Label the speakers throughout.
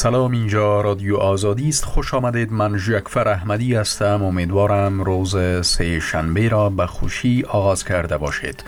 Speaker 1: سلام، اینجا رادیو آزادی است. خوش آمدید. من ژکفر احمدی هستم. امیدوارم روز سه شنبه را به خوشی آغاز کرده باشید.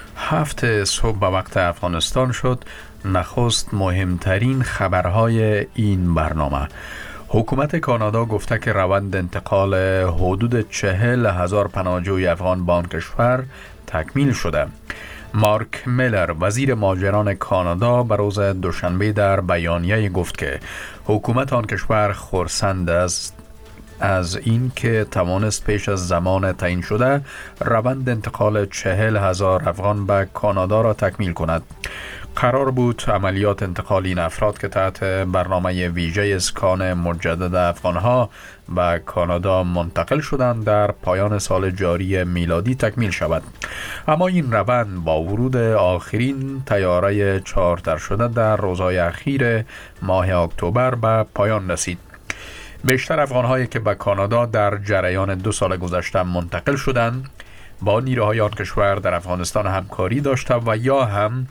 Speaker 1: 7 صبح به وقت افغانستان شد. نخست مهمترین خبرهای این برنامه. حکومت کانادا گفته که روند انتقال حدود 40,000 پناهجوی افغان به آن کشور تکمیل شده. مارک میلر وزیر مهاجران کانادا به روز دوشنبه در بیانیه گفت که حکومت آن کشور خرسند است از این که توانست پیش از زمان تعیین شده روند انتقال 40,000 افغان به کانادا را تکمیل کند. قرار بود عملیات انتقال این افراد که تحت برنامه ویژه اسکان مجدد افغانها به کانادا منتقل شدند در پایان سال جاری میلادی تکمیل شود، اما این روند با ورود آخرین طیاره چارتر شده در روزهای اخیر ماه اکتبر به پایان رسید. بیشتر افغانهایی که به کانادا در جریان 2 سال گذشته منتقل شدند با نیروهای آن کشور در افغانستان همکاری داشته و یا هم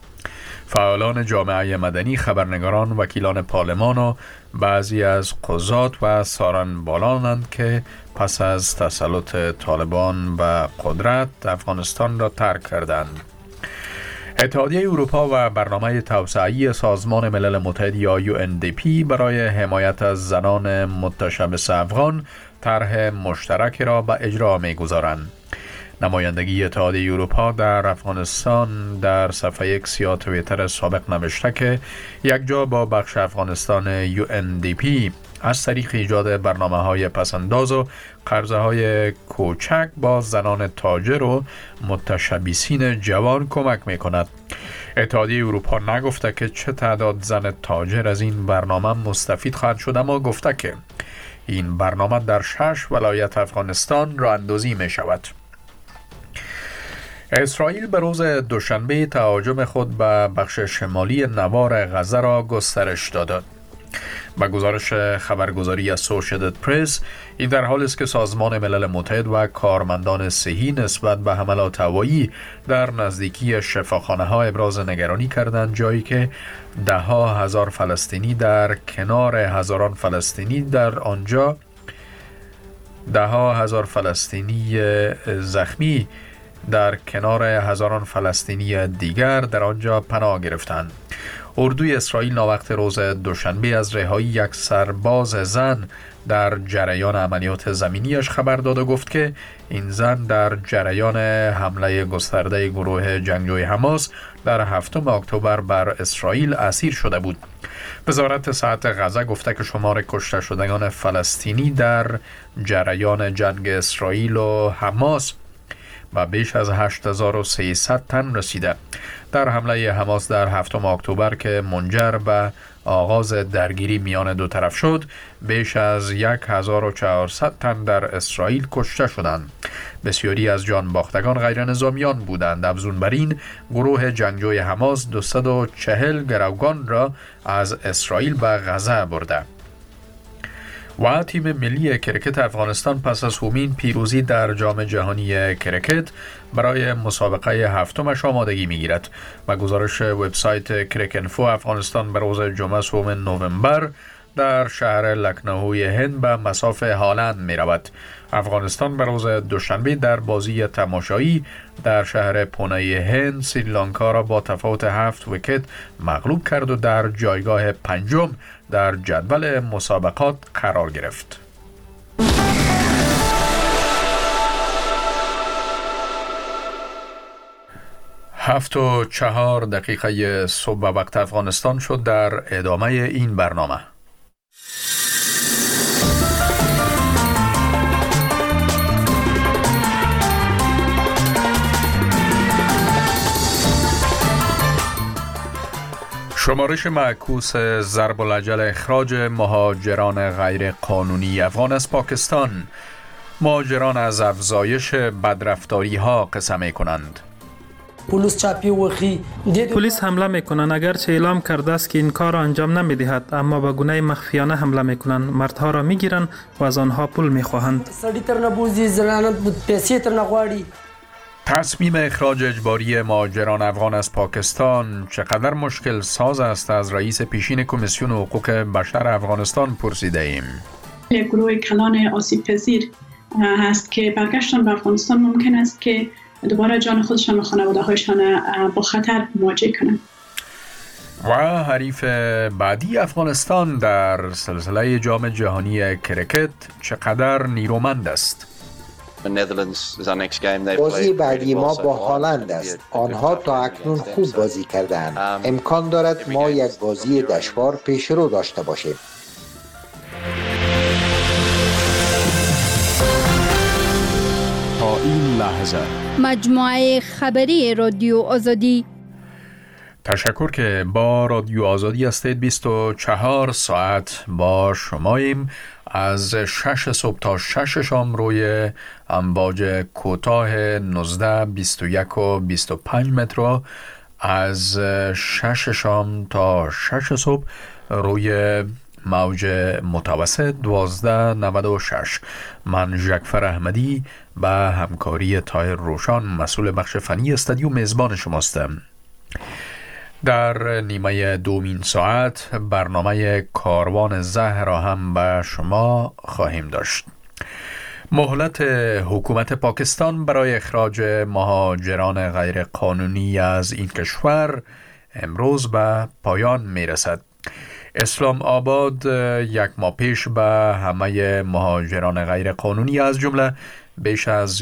Speaker 1: فعالان جامعه مدنی، خبرنگاران، وکیلان پارلمان و بعضی از قضات و سارنبالانند که پس از تسلط طالبان به قدرت افغانستان را ترک کردند. اتحادیه اروپا و برنامه توسعه‌ای سازمان ملل متحد یا UNDP برای حمایت از زنان متشبث افغان طرح مشترک را به اجرا می‌گذارند. نمایندگی اتحادیه اروپا در افغانستان در صفحه X یا توییتر سابق نوشته که یک جا با بخش افغانستان UNDP از طریق ایجاد برنامه‌های پسنداز و قرضه‌های کوچک با زنان تاجر و متشبثین جوان کمک می‌کند. اتحادیه اروپا نگفته که چه تعداد زن تاجر از این برنامه مستفید خواهد شد، اما گفته که این برنامه در 6 ولایت افغانستان راه اندازی می‌شود. اسرائیل به روز دوشنبه تهاجم خود به بخش شمالی نوار غزه را گسترش داد. با گزارش خبرگزاری اسوسییتد پرس، این در حالی است که سازمان ملل متحد و کارمندان صحی نسبت به حملات هوایی در نزدیکی شفاخانه‌ها ابراز نگرانی کردند، جایی که ده‌ها هزار فلسطینی در کنار هزاران فلسطینی در آنجا زخمی در کنار هزاران فلسطینی دیگر در آنجا پناه گرفتند. اردوی اسرائیل ناوقت روز دوشنبه از رهایی یک سرباز زن در جریان عملیات زمینیش خبر داد و گفت که این زن در جریان حمله گسترده گروه جنگجوی حماس در 7 اکتبر بر اسرائیل اسیر شده بود. وزارت صحت غزه گفته که شمار کشته شدگان فلسطینی در جریان جنگ اسرائیل و حماس و بیش از 8300 تن رسیده. در حمله حماس در 7 اکتبر که منجر به آغاز درگیری میان دو طرف شد، بیش از 1400 تن در اسرائیل کشته شدند. بسیاری از جان باختگان غیر نظامیان بودند. افزون بر این، گروه جنگجوی حماس 240 گروگان را از اسرائیل به غزه برده. و تیم ملی کرکت افغانستان پس از همین پیروزی در جام جهانی کرکت برای مسابقه 7 آمادگی می‌گیرد. و گزارش وبسایت کرکینفو افغانستان به روز جمعه 7 نوامبر در شهر لکنهوی هند به مصاف هالند می‌رود. افغانستان به روز دوشنبه در بازی تماشایی در شهر پونه هند سریلانکا را با تفاوت 7 ویکت مغلوب کرد و در جایگاه 5 در جدول مسابقات قرار گرفت. هفت و 4 دقیقه صبح وقت افغانستان شد. در ادامه این برنامه شمارش معکوس ضرب العجل اخراج مهاجران غیر قانونی افغان از پاکستان. مهاجران از افزایش بدرفتاری ها قصه می کنند.
Speaker 2: پلیس حمله میکنند اگرچه اعلام کرده است که این کار را انجام نمیدهد، اما به گونه مخفیانه حمله میکنند. مردها را میگیرند و از آنها پول میخواهند.
Speaker 1: تصمیم اخراج اجباری مهاجران افغان از پاکستان چقدر مشکل ساز است از رئیس پیشین کمیسیون حقوق بشر افغانستان پرسیده ایم.
Speaker 3: یک گروه کلان آسیب پذیر هست که برگشتن به افغانستان ممکن است که دوباره جان خودشان و خانواده هایشان با خطر مواجه کنند.
Speaker 1: و حریف بعدی افغانستان در سلسله جام جهانی کرکت چقدر نیرومند است؟
Speaker 4: بازی بعدی ما با هالند است. آنها تا اکنون خوب بازی کردند. امکان دارد ما یک بازی دشوار پیش رو داشته باشیم.
Speaker 1: تا این لحظه
Speaker 5: مجموعه خبری رادیو آزادی.
Speaker 1: تشکر که با رادیو آزادی هستید. 24 ساعت با شماییم از 6 صبح تا 6 شام روی امواج کوتاه 19 21 و 25 متر، از 6 شام تا 6 صبح روی موج متوسط 1296. من ژکفر احمدی به همکاری طاهر روشان مسئول بخش فنی استودیو میزبان شماستم. در نیمه دومین ساعت برنامه کاروان زهر را هم به شما خواهیم داشت. مهلت حکومت پاکستان برای اخراج مهاجران غیر قانونی از این کشور امروز به پایان می رسد. اسلام آباد یک ماه پیش به همه مهاجران غیر قانونی از جمله بیش از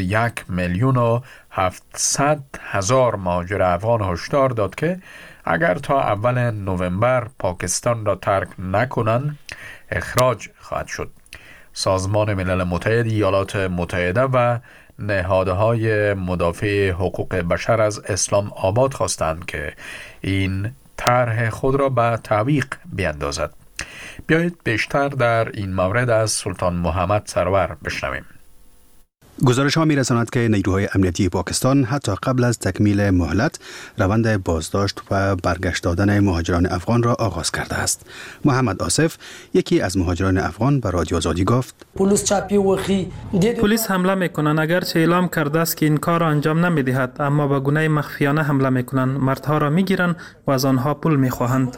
Speaker 1: 1,700,000 مهاجر افغان هشدار داد که اگر تا اول نوامبر پاکستان را ترک نکنند اخراج خواهد شد. سازمان ملل متحد، ایالات متحده و نهادهای مدافع حقوق بشر از اسلام آباد خواستند که این طرح خود را به تعویق بیندازد. بیایید بیشتر در این مورد از سلطان محمد سرور بشنویم.
Speaker 6: گزارش ها می رساند که نیروهای امنیتی پاکستان حتی قبل از تکمیل مهلت روند بازداشت و برگشت دادن مهاجران افغان را آغاز کرده است. محمد آصف، یکی از مهاجران افغان، به رادیو آزادی گفت:
Speaker 2: پلیس حمله میکنند، اگرچه اعلام کرده است که این کار را انجام نمیدهد، اما به گونه مخفیانه حمله میکنند. مردها را میگیرند و از آنها پول میخواهند.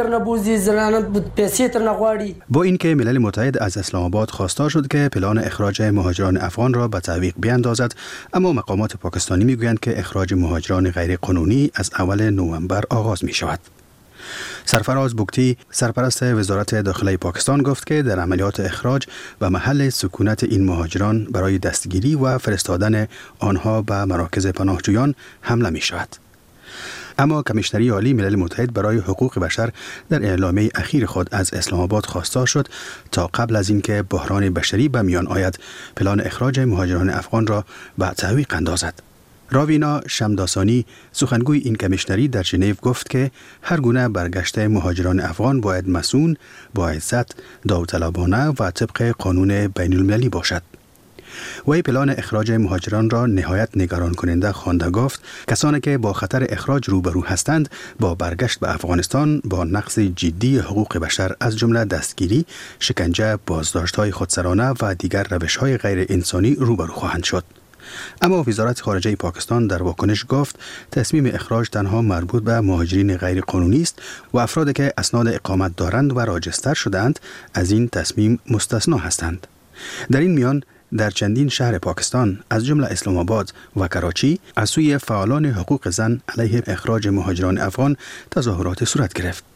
Speaker 6: با اینکه ملل متحد از اسلام آباد خواستار شد که پلان اخراج مهاجران افغان را به تعویق بیاندازد، اما مقامات پاکستانی میگویند که اخراج مهاجران غیر قانونی از اول نوامبر آغاز می شود. سرفراز بوگتی، سرپرست وزارت داخلی پاکستان، گفت که در عملیات اخراج و محل سکونت این مهاجران برای دستگیری و فرستادن آنها به مراکز پناهجویان حمله می شود. اما کمیشنری عالی ملل متحد برای حقوق بشر در اعلامیه اخیر خود از اسلام آباد خواستار شد تا قبل از اینکه بحران بشری به میان آید پلان اخراج مهاجران افغان را به تعویق اندازد. راوینا شمداسانی، سخنگوی این کمیشنری، در ژنو گفت که هر گونه برگشت مهاجران افغان باید مسئول، با عزت، داوطلبانه و طبق قانون بین المللی باشد. وی پلان اخراج مهاجران را نهایت نگران کننده خوانده گفت کسانی که با خطر اخراج روبرو هستند با برگشت به افغانستان با نقض جدی حقوق بشر از جمله دستگیری، شکنجه، بازداشت‌های خودسرانه و دیگر روش‌های غیر انسانی روبرو خواهند شد. اما وزارت خارجه پاکستان در واکنش گفت تصمیم اخراج تنها مربوط به مهاجرین غیر قانونی است و افرادی که اسناد اقامت دارند و راجستر شدند از این تصمیم مستثنا هستند. در این میان در چندین شهر پاکستان از جمله اسلام آباد و کراچی از سوی فعالان حقوق زن علیه اخراج مهاجران افغان تظاهرات صورت گرفت.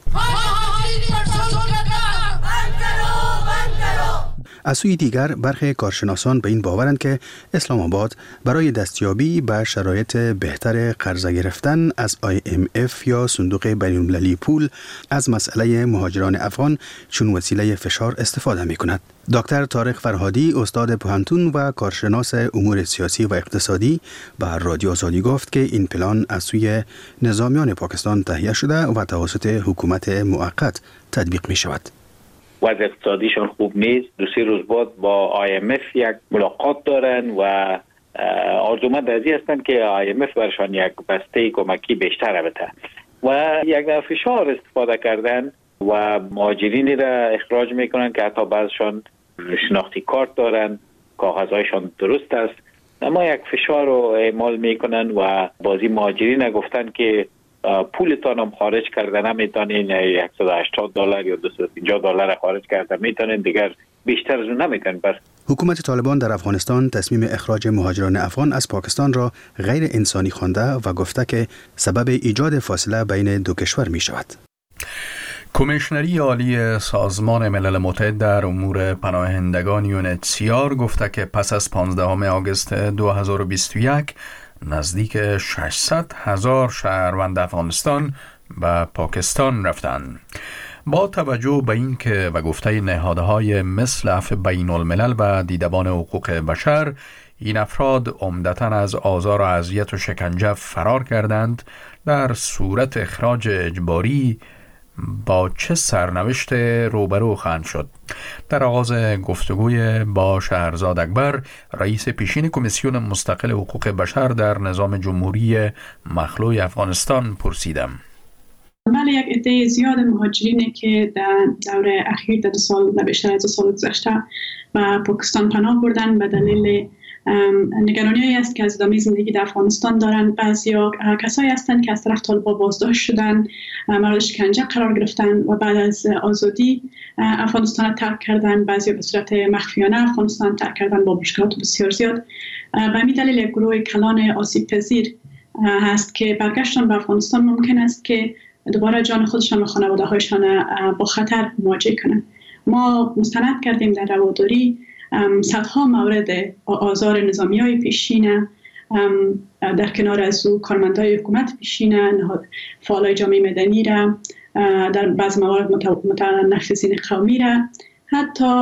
Speaker 6: از سوی دیگر برخی کارشناسان به این باورند که اسلام آباد برای دستیابی به شرایط بهتر قرضه گرفتن از IMF یا صندوق بین المللی پول از مسئله مهاجران افغان چون وسیله فشار استفاده می کند. دکتر طارق فرهادی، استاد پوهنتون و کارشناس امور سیاسی و اقتصادی، به رادیو آزادی گفت که این پلان از سوی نظامیان پاکستان تهیه شده و توسط حکومت موقت تطبیق می شود.
Speaker 7: وضع اقتصادیشان خوب نیست. 2-3 روز بعد با IMF یک ملاقات دارن و آرزومند از این هستند که IMF برشان یک بسته کمکی بیشتر بده و یک فشار استفاده کردن و مهاجرینی را اخراج میکنن که حتی بعضشان شناختی کارت دارن، کاغذهایشان درست است اما یک فشار رو اعمال میکنن و بازی مهاجرین گفتن که پولتان هم خارج کرده نمیتونین، $180 یا $250 خارج کرده میتونین، دیگر بیشتر از اون نمیتونین. بس
Speaker 6: حکومت طالبان در افغانستان تصمیم اخراج مهاجران افغان از پاکستان را غیر انسانی خوانده و گفته که سبب ایجاد فاصله بین دو کشور می شود.
Speaker 1: کمیشنری عالی سازمان ملل متحد در امور پناهندگان UNHCR گفته که پس از 15 آگوست 2021 نزدیک 600,000 شهروند افغانستان به پاکستان رفتند. با توجه به اینکه و گفته نهادهای مثل عفو بین الملل و دیدبان حقوق بشر این افراد عمدتاً از آزار و اذیت و شکنجه فرار کردند، در صورت اخراج اجباری با چه سرنوشت روبرو خواهند شد؟ در آغاز گفتگوی با شهرزاد اکبر، رئیس پیشین کمیسیون مستقل حقوق بشر در نظام جمهوری مخلوع افغانستان پرسیدم.
Speaker 3: بله، یک عده زیاد مهاجرینی که در دوره اخیر در بیشتر از 2 سال گذشته به پاکستان پناه بردن به دلیل نگرانی‌هایی است که از ادامه زندگی در افغانستان دارند. بعضیا کسایی هستند که از طرف طالبان بازداشت شدن، مورد شکنجه قرار گرفتن و بعد از آزادی افغانستان را ترک کردن. بعضیا به صورت مخفیانه افغانستان ترک کردن با مشکلات بسیار زیاد. به همین دلیل یک گروه کلان آسیب پذیر هست که برگشتن به افغانستان ممکن است که دوباره جان خودشان و خانواده‌هایشان با خطر مواجه کنند. ما مستند کردیم در رواداری صدها مورد آزار نظامی‌های پیشین، در کنار از او کارمندای حکومت پیشین، فعالای جامعه مدنی را، در بعض موارد متنفذین قومی را، حتی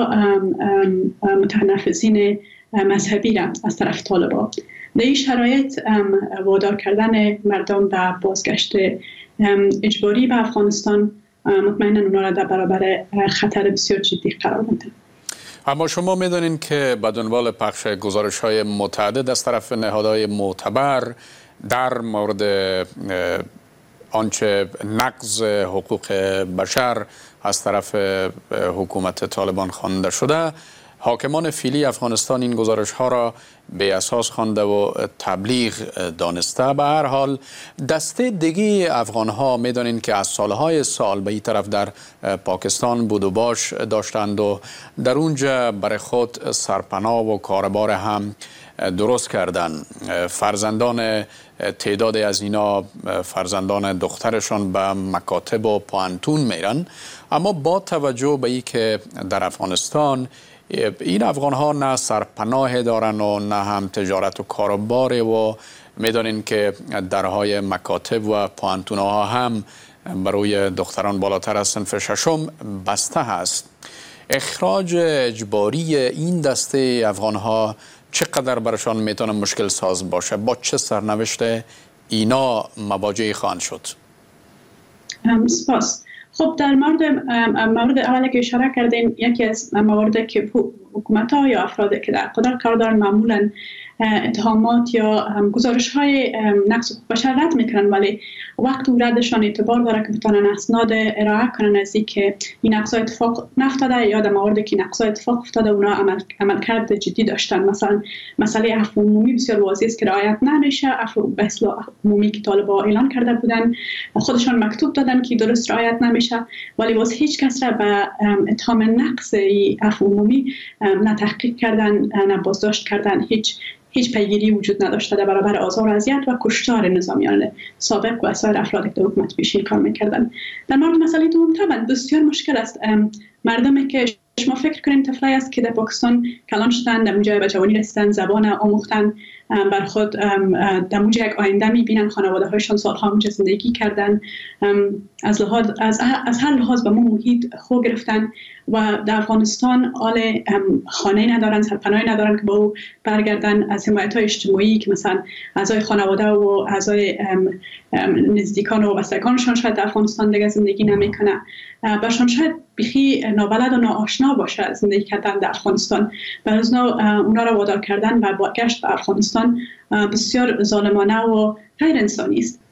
Speaker 3: متنفذین مذهبی را از طرف طالبان. در این شرایط وادار کردن مردم به بازگشت اجباری به افغانستان مطمئنا اونا را در برابر خطر بسیار جدی قرار میده.
Speaker 8: اما شما میدونین که به دنبال پخش گزارش‌های متعدد از طرف نهادهای معتبر در مورد آنچه نقض حقوق بشر از طرف حکومت طالبان خوانده شده، حاکمان فعلی افغانستان این گزارش‌ها را به اساس خوانده و تبلیغ دانسته. به هر حال دسته دیگه افغان‌ها می‌دانند که از سالهای سال به این طرف در پاکستان بود و باش داشتند و در اونجا برای خود سرپناه و کاربار هم درست کردن. فرزندان تعدادی از اینا فرزندان دخترشان به مکاتب و پوهنتون میرن، اما با توجه به اینکه در افغانستان این افغان ها نه سرپناه دارن و نه هم تجارت و کاروبار و میدانین که درهای مکاتب و پوهنتون ها هم برای دختران بالاتر از صنف 6 بسته هست. اخراج اجباری این دسته افغان ها چقدر برشان میتونه مشکل ساز باشه؟ با چه سرنوشت اینا مواجه خواهند شد؟
Speaker 3: سپاس. خب در مورد اولی که اشاره کردین، یکی از مواردی که حکومت‌ها یا افرادی که در قدرت کار دارن معمولاً اتهامات یا گزارش‌های نقض حقوق بشر رد میکنن، ولی وقت ردشان اعتبار داره که بتونن اسناد ارائه کنن از اینکه این نقضا اتفاق نفتاده یا در موردی که نقضا اتفاق افتاده اونا عملکرد جدی داشتن. مثلا مسئله عفو عمومی بسیار واضحه است که رعایت نمیشه. عفو به اصطلاح عمومی که طالبان اعلان کرده بودن، خودشان مکتوب دادن که درست رعایت نمیشه، ولی باز هیچ کس را به اتهام نقض عفو عمومی نه تحقیق کردن نه بازداشت کردن. هیچ پیگیری وجود نداشته در برابر آزار و اذیت و کشتار نظامیان سابق و سایر افرادی که در حکومت پیشین کار میکردن. در مورد مسئله دوم طبعا بسیار مشکل است. مردمی که شما فکر کنین طفلایی است که در پاکستان کلان شدن، در اونجا به جوانی رسیدن، زبان آموختن، بر خود در اونجا یک آینده میبینن، خانواده هایشان سالها اونجا زندگی کردن، از هر لحاظ به ما محیط خو گرفتن و در افغانستان حال خانه ندارن، سرپناهی ندارن که با او برگردن. از حمایت های اجتماعی که مثلا اعضای خانواده و اعضای نزدیکان و وابستگانشان شاید در افغانستان دیگه زندگی نمیکنه، برشان شاید بخی نابلد و ناآشنا باشه زندگی کردن در افغانستان. برای اونا را وادار کردن و بازگشت به افغانستان بسیار ظالمانه و غیر انسانی است.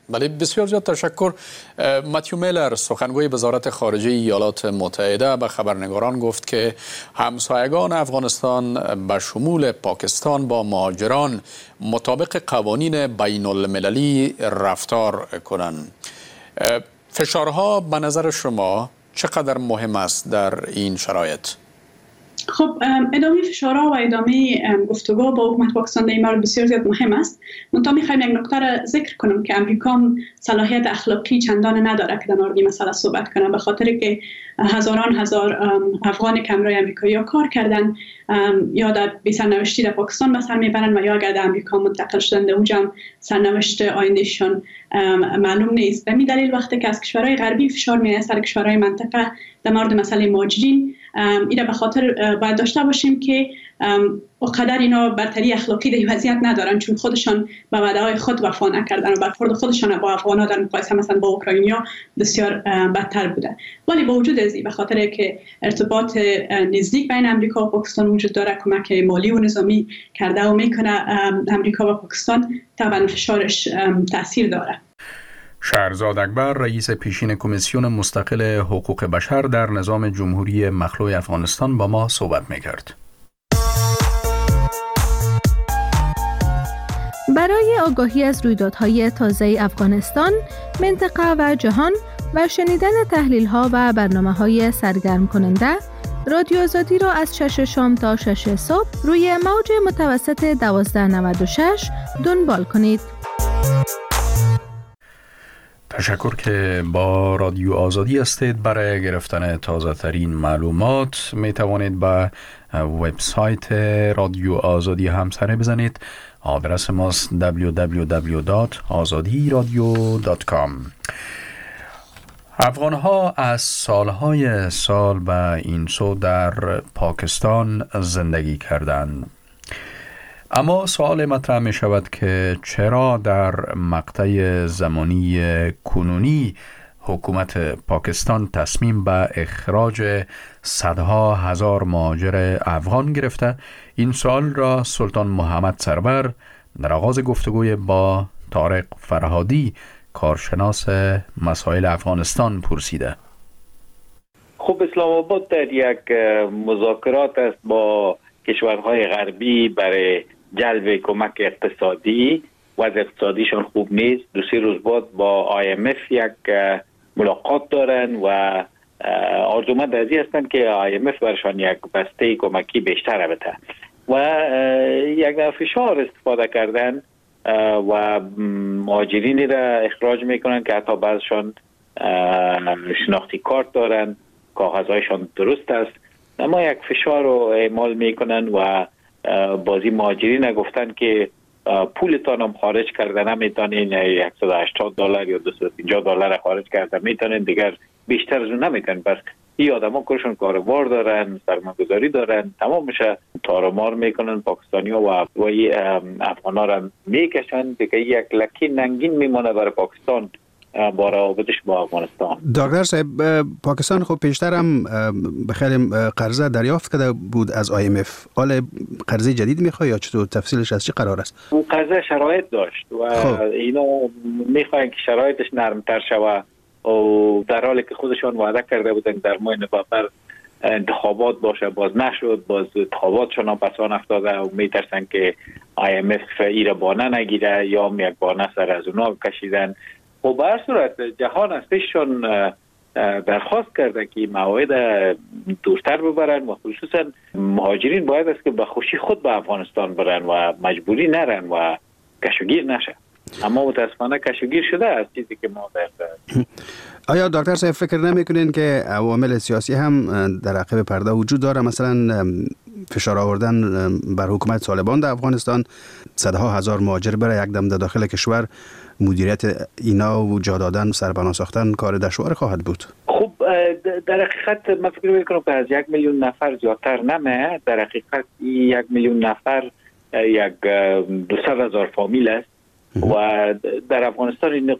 Speaker 8: بله، بسیار زیاد تشکر. متیو میلر، سخنگوی وزارت خارجه ایالات متحده، به خبرنگاران گفت که همسایگان افغانستان به شمول پاکستان با مهاجران مطابق قوانین بین المللی رفتار کنند. فشارها به نظر شما چقدر مهم است در این شرایط؟
Speaker 3: خب ادامه فشارها و ادامه گفتگو با حکومت پاکستان در این مورد بسیار زیاد مهم است. منتها میخوایم یک نکته را ذکر کنم که امریکا صلاحیت اخلاقی چندان نداره که در مورد این مسئله صحبت کنه، به خاطر که هزاران افغان که همراه امریکایی کار کردن یا در بی سرنوشتی در پاکستان به سر میبرن و یا اگر در امریکا منتقل شدن در اونجا هم سرنوشت آیندهشان معلوم نیست. به این دلیل وقتی که از کشورهای غربی فشار میاد سر کشورهای منطقه در مورد مسئله مهاجرین، اینا به خاطر باید داشته باشیم که اونقدر اینا برتری اخلاقی در این وضعیت ندارن، چون خودشان به وعده‌های خود وفا نکردن و برخورد خودشان با افغان‌ها در مقایسه مثلا با اوکراینیا بسیار بدتر بوده. ولی با وجود از این، به خاطر که ارتباط نزدیک بین امریکا و پاکستان وجود داره، کمک مالی و نظامی کرده و میکنه امریکا و پاکستان، طبعا فشارش تاثیر داره.
Speaker 1: شهرزاد اکبر، رئیس پیشین کمیسیون مستقل حقوق بشر در نظام جمهوری مخلوع افغانستان، با ما صحبت می‌کرد.
Speaker 9: برای آگاهی از رویدادهای تازه افغانستان، منطقه و جهان و شنیدن تحلیل‌ها و برنامه‌های سرگرم کننده، رادیو آزادی را از 6 شام تا 6 صبح روی موج متوسط 1296 دنبال کنید.
Speaker 1: تشکر که با رادیو آزادی هستید. برای گرفتن تازه ترین معلومات می توانید به وبسایت رادیو آزادی هم سر بزنید. آدرس ماست www.azadiradio.com. افغان‌ها از سالهای سال به این سو در پاکستان زندگی کردند. اما سوال مطرح می شود که چرا در مقطع زمانی کنونی حکومت پاکستان تصمیم به اخراج صدها هزار مهاجر افغان گرفته؟ این سوال را سلطان محمد سرور در آغاز گفتگوی با طارق فرهادی، کارشناس مسائل افغانستان، پرسیده.
Speaker 7: خب اسلام آباد در یک مذاکرات است با کشورهای غربی برای جلب کمک اقتصادی. وضع اقتصادیشان خوب نیست. 2-3 روز بعد با IMF یک ملاقات دارن و آرزومند از این هستند که IMF برشان یک بسته کمکی بیشتر بده و یک فشار استفاده کردن و مهاجرینی را اخراج میکنن که حتی بعضشان شناختی کارت دارن، کاغذهایشان درست است، اما یک فشار رو اعمال میکنن و بازی مهاجرین گفتن که پولتان هم خارج کرده نمیتونین، $180 یا $250 خارج کرده میتونین، دیگر بیشتر از اون نمیتونین. پس این آدم ها کارشون کاروبار دارن، سرمایه‌گذاری دارن، تمامش تارمار میکنن پاکستانی ها و افغان ها را میکشن دیگه. یک لکی ننگین میمونه برای پاکستان با روابطش با افغانستان.
Speaker 6: دکتر صاحب، پاکستان خب پیشتر هم خیلی قرضه دریافت کرده بود از IMF. حالا قرضه جدید میخواد یا چطور؟ تفصیلش از چی قرار است؟
Speaker 7: اون قرضه شرایط داشت و اینا میخواین که شرایطش نرمتر شوه و در حالی که خودشان وعده کرده بودن در ماه نوامبر انتخابات باشه، باز نشد، باز انتخاباتشان هم پسان افتاده و میترسن که IMF ای را بانه نگیره یا یک بانه سر از اونا کشیدن. و به هر صورت جهان از پیششون درخواست کرده که موعد دورتر ببرن و خصوصا مهاجرین باید است که به خوشی خود به افغانستان برن و مجبوری نرن و کشوگیر نشه. اما متاسفانه کشوگیر شده از چیزی که ما در
Speaker 6: آیا دکتر صاحب فکر نمیکنین که عوامل سیاسی هم در عقب پرده وجود داره؟ مثلا فشار آوردن بر حکومت طالبان در افغانستان، صدها هزار مهاجر برای یک دم در داخل کشور، مدیریت اینا و جا دادن، سرپناه ساختن کار دشوار خواهد بود.
Speaker 7: خب در حقیقت من فکر میکنم که از 1 میلیون نفر زیادتر نمه. در حقیقت 1 میلیون نفر یک 200,000 فامیل است و در افغانستان این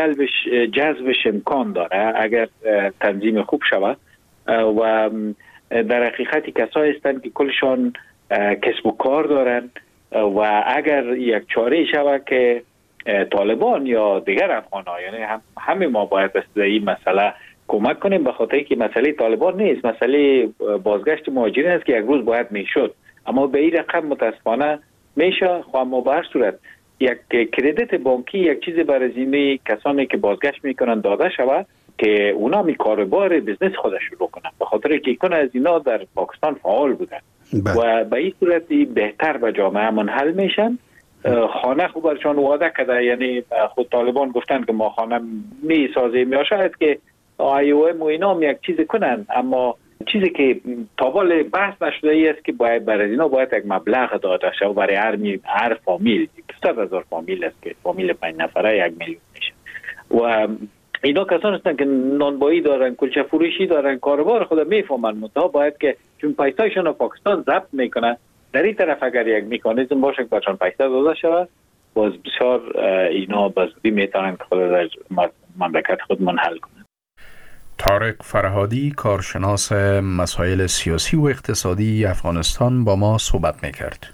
Speaker 7: جذبش امکان داره اگر تنظیم خوب شود و در حقیقت کسایی هستند که کلشان کسب و کار دارن و اگر یک چاره شود که طالبان یا دیگر افغان‌ها، یعنی همه ما باید به این مسئله کمک کنیم، به خاطر که مسئله طالبان نیست، مسئله بازگشت مهاجرین است که یک روز باید میشد، اما به این رقم متاسفانه میشه. اما به هر صورت یک کردیت بانکی یک چیز برای زمینه کسانی که بازگشت میکنن داده شود که اونا می کاروبار بزنس خودش شروع کنن، به خاطر که کنه از اینا در پاکستان فعال بودن و به این صورت بهتر به جامعه منحل میشن. خانه خوب برشان وعده کرده، یعنی خود طالبان گفتن که ما خانه می سازیم، یا شاید که IOM و اینا یک چیز کنن، اما چیزی که تابال بحث نشده ای است که باید برای اینا باید یک مبلغ داده شد برای هر فامیل. 200,000 فامیل است که فامیل 5 نفره 1 میلیون میشه و اینا کسان هستن که نانبایی دارن، کلچه فروشی دارن، کاروبار خود میفهمن، منتها باید که چون پیسایشون رو پاکستان ضبط میکنن، در این طرف اگر یک مکانیزم باشه که برشان پیسه داده شود، باز بسیار اینا بازدی میتونن که خود در مملکت خود منحل کنن.
Speaker 1: طارق فرهادی، کارشناس مسائل سیاسی و اقتصادی افغانستان، با ما صحبت میکرد.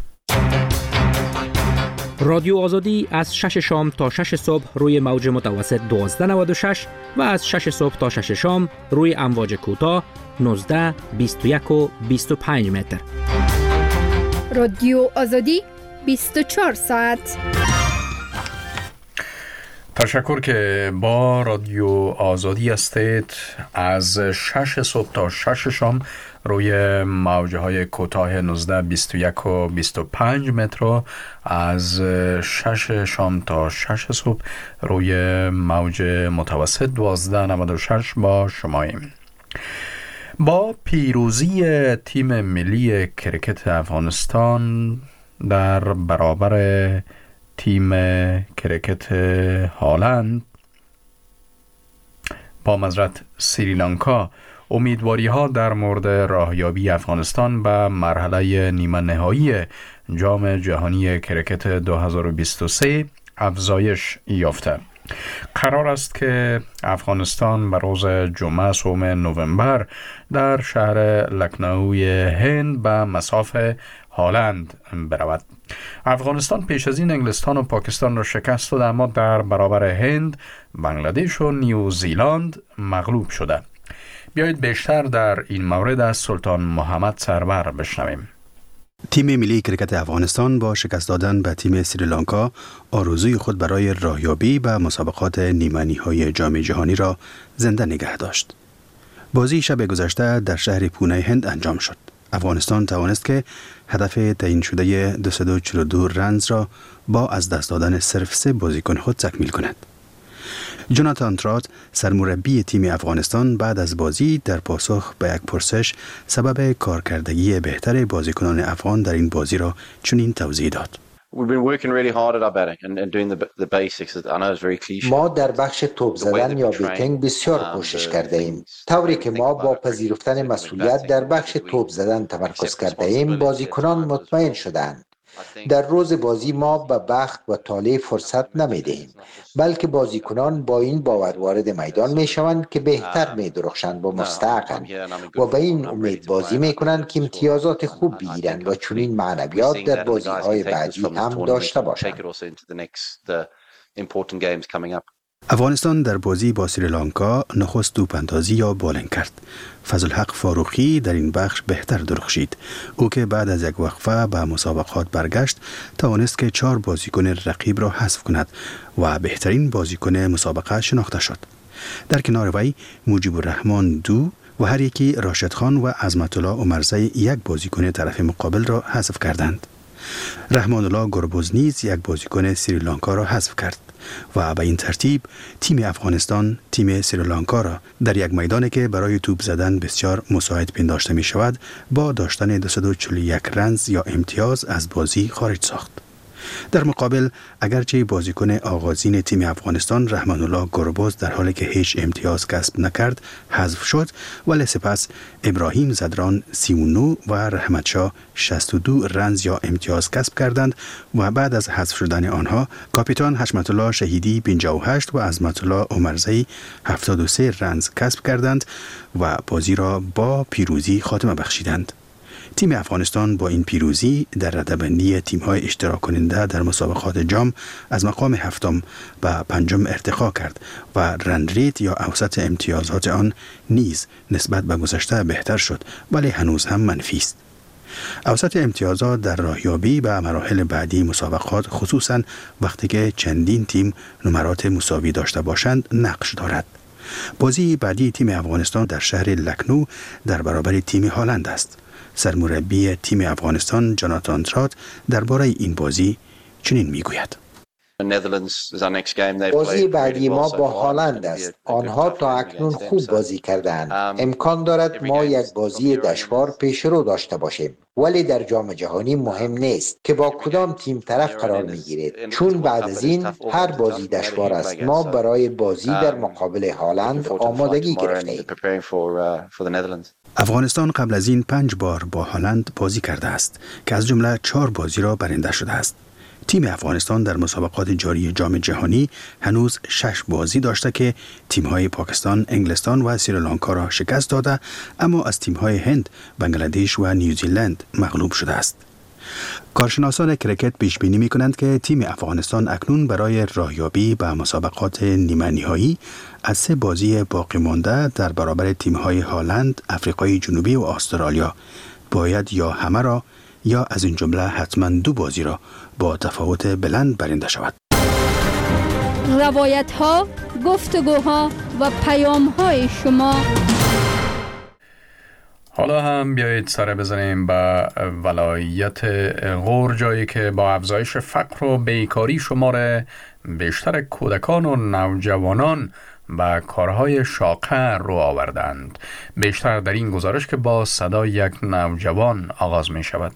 Speaker 10: رادیو آزادی از 6 شام تا 6 صبح روی موج متوسط 1296 و از 6 صبح تا 6 شام روی امواج کوتاه 19، 21 و 25 متر.
Speaker 5: رادیو آزادی 24 ساعت.
Speaker 1: تشکر که با رادیو آزادی هستید. از 6 صبح تا 6 شام روی موجه های کوتاه 19، 21 و 25 متر، از 6 شام تا 6 صبح روی موج متوسط 1296 با شماییم. با پیروزی تیم ملی کرکت افغانستان در برابر تیم کرکت هالند با معذرت سریلانکا، امیدواری ها در مورد راهیابی افغانستان به مرحله نیمه نهایی جام جهانی کرکت 2023 افزایش یافته. قرار است که افغانستان به روز جمعه 3 نوامبر در شهر لکنوی هند به مصاف هالند برود. افغانستان پیش از این انگلستان و پاکستان را شکست داد، اما در برابر هند، بنگلادش و نیوزیلند مغلوب شده. بیایید بیشتر در این مورد از سلطان محمد سرور بشنویم.
Speaker 6: تیم ملی کرکت افغانستان با شکست دادن به تیم سریلانکا آرزوی خود برای راهیابی به مسابقات نیمه نهایی جام جهانی را زنده نگه داشت. بازی شب گذشته در شهر پونه هند انجام شد. افغانستان توانست که هدف تعیین شده 242 رنز را با از دست دادن صرف 3 بازیکن خود تکمیل کند. جوناتان ترات، سرمربی تیم افغانستان، بعد از بازی در پاسخ به یک پرسش سبب کارکردگی بهتر بازیکنان افغان در این بازی را چنین توضیح داد.
Speaker 4: ما در بخش توپ زدن یا بیتینگ بسیار کوشش کرده ایم. طوری که ما با پذیرفتن مسئولیت در بخش توپ زدن تمرکز کرده ایم، بازیکنان مطمئن شدند. در روز بازی ما به بخت و طالع فرصت نمیدهیم، بلکه بازیکنان با این باور وارد میدان می شوند که بهتر می درخشند با مستحقن و به این امید بازی می کنند که امتیازات خوب بگیرند و چنین معنویات در بازی های بعدی هم داشته باشند.
Speaker 6: افغانستان در بازی با سریلانکا نخست توپ‌اندازی یا بالینگ کرد. فضلحق فاروقی در این بخش بهتر درخشید. او که بعد از یک وقفه به مسابقات برگشت، توانست که 4 بازیکن رقیب را حذف کند و بهترین بازیکن مسابقه شناخته شد. در کنار وی مجیب الرحمن 2 و هر یکی راشد خان و عظمت الله عمرزی 1 بازیکن طرف مقابل را حذف کردند. رحمان الله گربوز نیز 1 بازیکن سریلانکا را حذف کرد و به این ترتیب تیم افغانستان تیم سریلانکا را در یک میدانی که برای توپ زدن بسیار مساعد پنداشته می شود با داشتن 241 رنز یا امتیاز از بازی خارج ساخت. در مقابل اگرچه بازیکن آغازین تیم افغانستان رحمان الله گربوز در حالی که هیچ امتیاز کسب نکرد حذف شد، ولی سپس ابراهیم زدران 39 و رحمت شاه 62 رنز یا امتیاز کسب کردند و بعد از حذف شدن آنها کاپیتان حشمت الله شهیدی 58 و عظمت الله عمرزی 73 رنز کسب کردند و بازی را با پیروزی خاتمه بخشیدند. تیم افغانستان با این پیروزی در رده‌بندی تیم‌های اشتراک کننده در مسابقات جام از مقام هفتم و پنجم ارتقا کرد و رن ریت یا اوسط امتیازات آن نیز نسبت به گذشته بهتر شد، ولی هنوز هم منفی است. اوسط امتیازات در راهیابی به مراحل بعدی مسابقات، خصوصاً وقتی که چندین تیم نمرات مساوی داشته باشند، نقش دارد. بازی بعدی تیم افغانستان در شهر لکنو در برابر تیم هالند است. سرمربی تیم افغانستان جاناتان ترات درباره این بازی چنین میگوید:
Speaker 4: بازی بعدی ما با هالند است. آنها تا اکنون خوب بازی کردند. امکان دارد ما یک بازی دشوار پیش رو داشته باشیم، ولی در جام جهانی مهم نیست که با کدام تیم طرف قرار میگیرید، چون بعد از این هر بازی دشوار است. ما برای بازی در مقابل هالند آمادگی گرفتیم.
Speaker 6: افغانستان قبل از این 5 بار با هالند بازی کرده است که از جمله 4 بازی را برنده شده است. تیم افغانستان در مسابقات جاری جام جهانی هنوز 6 بازی داشته که تیم‌های پاکستان، انگلستان و سریلانکا را شکست داده، اما از تیم‌های هند، بنگلادش و نیوزیلند مغلوب شده است. کارشناسان کرکت پیش بینی می‌کنند که تیم افغانستان اکنون برای راهیابی به مسابقات نیمه نهایی از 3 بازی باقی مانده در برابر تیم‌های هالند، آفریقای جنوبی و استرالیا باید یا همه را یا از این جمله حتما 2 بازی را با تفاوت بلند برنده شود.
Speaker 5: روایت ها، گفتگوها و پیام های شما.
Speaker 1: حالا هم بیایید سر بزنیم به ولایت غور، جایی که با افزایش فقر و بیکاری شمار بیشتر کودکان و نوجوانان به کارهای شاقه رو آوردند. بیشتر در این گزارش که با صدای یک نوجوان آغاز می شود.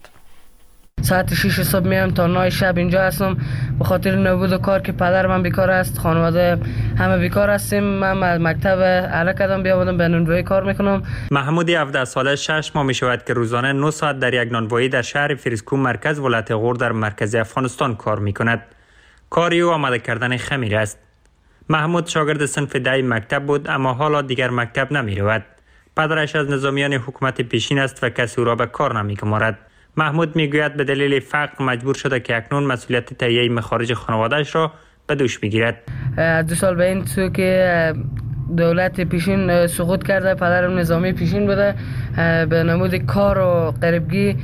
Speaker 11: ساعت 6 صبح میام تا 9 شب اینجا هستم به خاطر نبود کار که پدر من بیکار است، خانواده همه بیکار هستیم. من مکتب الک کردم بیامدم به نانوایی کار میکنم.
Speaker 10: محمود 17 ساله 6 ماه می شود که روزانه 9 ساعت در یک نانوایی در شهر فریسکو مرکز ولایت غور در مرکز افغانستان کار میکند. کاری او آماده کردن خمیر است. محمود شاگرد صنف 10 مکتب بود، اما حالا دیگر مکتب نمی رود. پدرش از نظامیان حکومت پیشین است و کسی او را به کار نمی‌گمارد. محمود میگوید به دلیل فقر مجبور شده که اکنون مسئولیت تهیه مخارج خانواده‌اش را به دوش بگیرد.
Speaker 11: 2 سال به این سو که دولت پیشین سقوط کرده، پدرم نظامی پیشین بوده، به نمود کار و غریبگی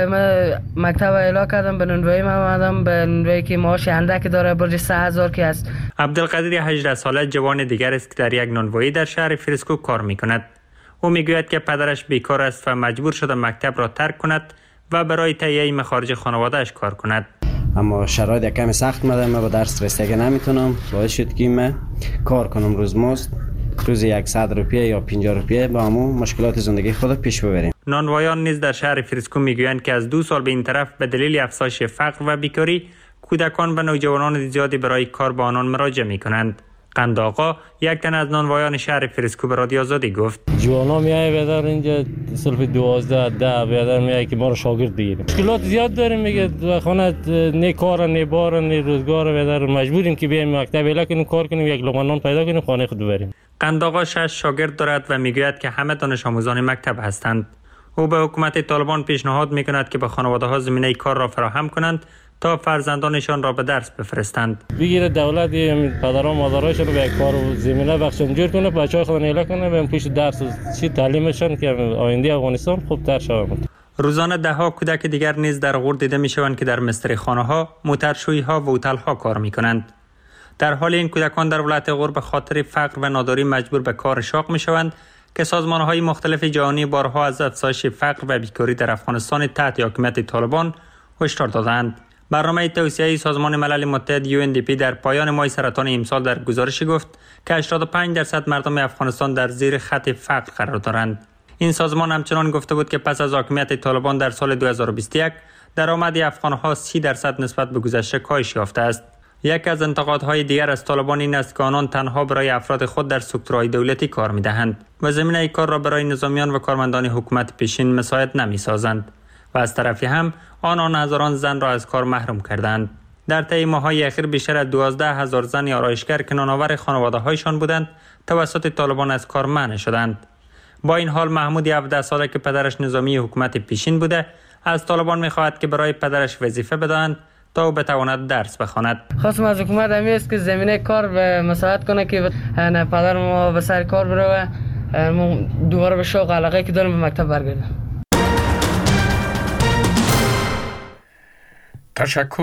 Speaker 11: من مکتب اعلام کردم، به نانوایی آمدم، به نانوایی که معاش اندک داره، برج 3000 که است.
Speaker 10: عبدالقادر 18 ساله جوان دیگر است که در یک نانوایی در شهر فریسکو کار میکند. او میگوید که پدرش بیکار است و مجبور شده مکتب را ترک کند و برای تهیه مخارج خانواده‌اش کار کند.
Speaker 12: اما شرایط کمی سخت مده، من با درس رسیدگی نمیتونم، باعث شد که من کار کنم روزمزد، روزی 100 روپیه یا 50 روپیه با همون مشکلات زندگی خود پیش ببریم.
Speaker 10: نانوایان نیز در شهر فریسکو میگویند که از 2 سال به این طرف به دلیل افزایش فقر و بیکاری کودکان و نوجوانان زیادی برای کار با آنان مراجعه میکنند. قند آقا یک تن از نانوایان شهر فریسکو به رادیو آزادی گفت:
Speaker 13: جوانا میای بیادر اینجا صرف 12 بیادر میای که ما رو شاگرد بگیریم. مشکلات زیاد داریم، میگه خانه نه کار نه بار نه روزگار، بیادر مجبوریم که بیایم مکتب اعلا کنیم، کار کنیم، یک لقمه نان پیدا کنیم، خانه خود ببریم.
Speaker 10: قند آقا 6 شاگرد دارد و میگوید که همه دانش آموزان مکتب هستند. او به حکومت طالبان پیشنهاد میکند که به خانواده‌ها زمینه کار را فراهم کنند تا فرزندانشان را به درس بفرستند.
Speaker 13: بگیره دولت پدران مادرایشان رو به یک کار و زمینه بخشن جور کنه، بچه‌ها خودن اعلا کنه، به پیش درس چی تعلیمشان که آینده افغانستان خوبتر شود.
Speaker 10: روزانه ده‌ها کودک دیگر نیز در غور دیده میشوند که در مستریخانه‌ها، موترشویی‌ها و هتل‌ها کار میکنند. در حال این کودکان در ولایت غور به خاطر فقر و ناداری مجبور به کار شاق میشوند که سازمان‌های مختلف جهانی بارها از افزایش فقر و بیکاری در افغانستان تحت حکومت طالبان هشدار دادند. برنامه توسعه سازمان ملل متحد UNDP در پایان ماه سرطان امسال در گزارشی گفت که 85% مردم افغانستان در زیر خط فقر قرار دارند. این سازمان همچنان گفته بود که پس از حاکمیت طالبان در سال 2021 درآمد افغان‌ها 30% نسبت به گذشته کاهش یافته است. یک از انتقادهای دیگر از طالبان این است که آنان تنها برای افراد خود در سکتورهای دولتی کار می‌دهند و زمینه کار را برای نظامیان و کارمندان حکومت پیشین مساعد نمی‌سازند و از طرفی هم آنان هزاران زن را از کار محروم کردند. در طی ماه‌های اخیر بیشتر از 12,000 زن آرایشگر که نانآور خانواده‌هایشان بودند توسط طالبان از کار منع شدند
Speaker 14: با این حال محمود 17 ساله که پدرش نظامی حکومت پیشین بوده از طالبان می‌خواهد که برای پدرش وظیفه بدهند تا او بتواند درس بخواند.
Speaker 11: خواستم از حکومت همی است که زمینه کار به مساعد کنه که پدر ما به سر کار بره و دوباره به شوق علاقه که دارم به مکتب برگردم.
Speaker 1: تشکر.